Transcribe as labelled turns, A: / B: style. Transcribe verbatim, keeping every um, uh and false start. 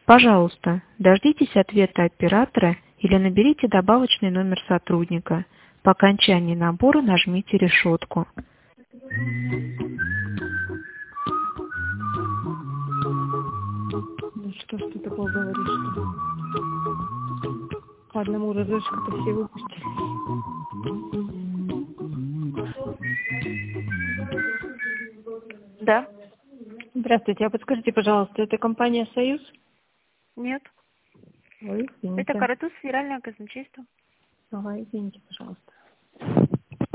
A: Пожалуйста, дождитесь ответа оператора или наберите добавочный номер сотрудника. По окончании набора нажмите решетку.
B: Ну что ж ты такое говоришь-то? По одному разочку-то все выпустили.
C: Да.
B: Здравствуйте, а подскажите, пожалуйста, это компания «Союз»?
C: Нет.
B: Ой, извините.
C: Это Каратус, федеральное казначейство.
B: Ага, извините, пожалуйста.